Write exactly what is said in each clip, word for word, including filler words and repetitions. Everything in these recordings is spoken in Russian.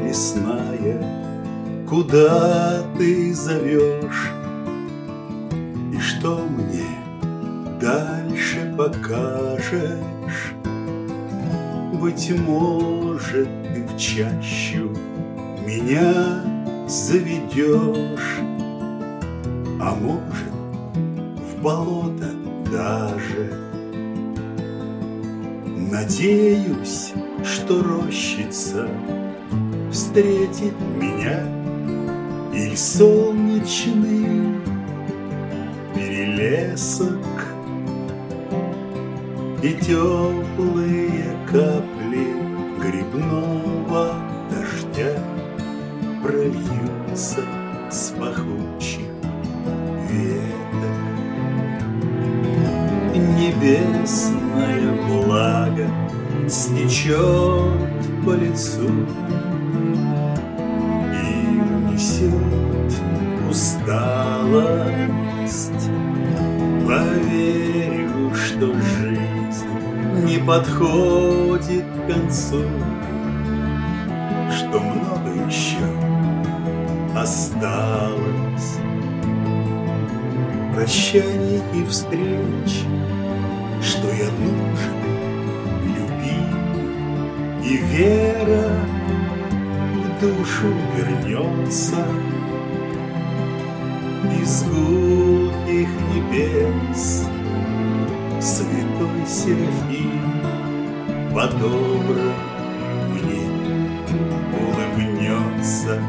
лесная, куда ты зовешь? И что мне дальше покажешь? Быть может, ты в чащу меня заведешь, а может, в болото даже. Надеюсь, что рощица встретит меня, и солнечный перелесок, и теплые капли грибного дождя прольются с пахучих веток. Небесная влага стечет по лицу и унесет усталость. Поверю, что жизнь не подходит к концу, что много еще осталось. Прощаний и встреч, что я нужен, любим, и вера в душу вернется. Из гулких небес святой Серафим по-доброму мне улыбнется.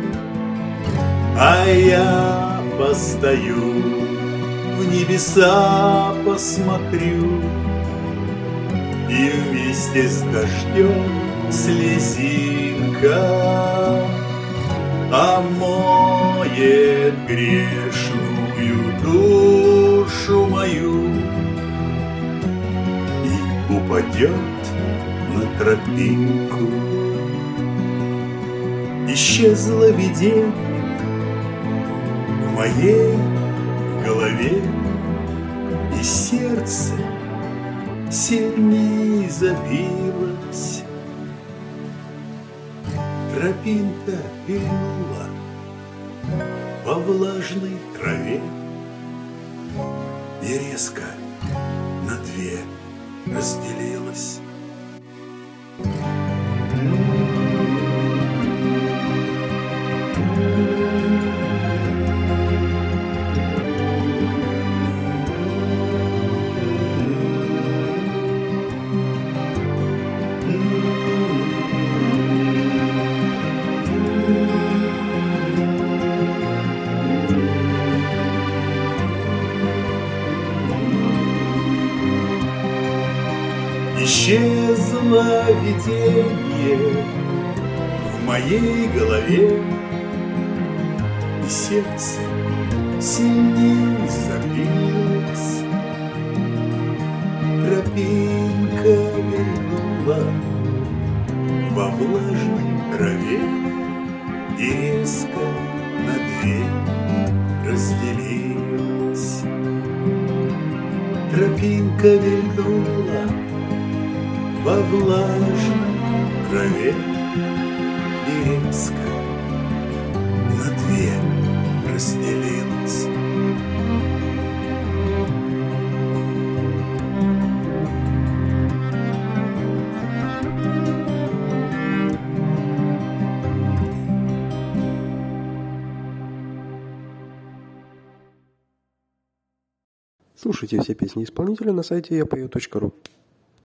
А я постою, в небеса посмотрю, и вместе с дождем слезинка омоет грешную душу мою и упадет на тропинку. Исчезло видение в моей голове, и сердце сильней забилось. Тропинка вильнула по влажной траве и резко на две разделилась. Исчезло видение в моей голове, и сердце сильней забилось. Тропинка вильнула во влажной траве и резко на две разделилась. Тропинка вильнула во влажной траве и резко на две разделилась. Слушайте все песни исполнителя на сайте я пою точка ру.